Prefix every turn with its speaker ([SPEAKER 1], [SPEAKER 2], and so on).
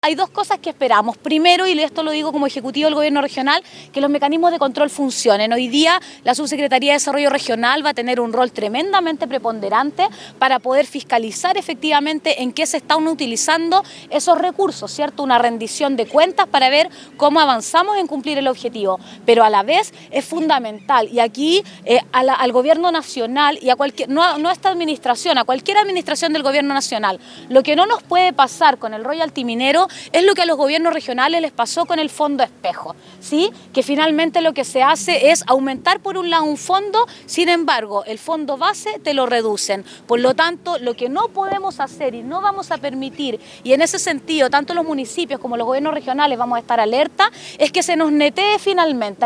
[SPEAKER 1] Hay dos cosas que esperamos. Primero, y esto lo digo como ejecutivo del gobierno regional, que los mecanismos de control funcionen. Hoy día la Subsecretaría de Desarrollo Regional va a tener un rol tremendamente preponderante para poder fiscalizar efectivamente en qué se están utilizando esos recursos, ¿cierto? Una rendición de cuentas para ver cómo avanzamos en cumplir el objetivo. Pero a la vez es fundamental, y aquí al gobierno nacional y a cualquier, no a esta administración, a cualquier administración del gobierno nacional, lo que no nos puede pasar con el royalty minero es lo que a los gobiernos regionales les pasó con el fondo espejo, ¿sí? Que finalmente lo que se hace es aumentar por un lado un fondo, sin embargo el fondo base te lo reducen. Por lo tanto, lo que no podemos hacer y no vamos a permitir, y en ese sentido tanto los municipios como los gobiernos regionales vamos a estar alerta, es que se nos netee finalmente.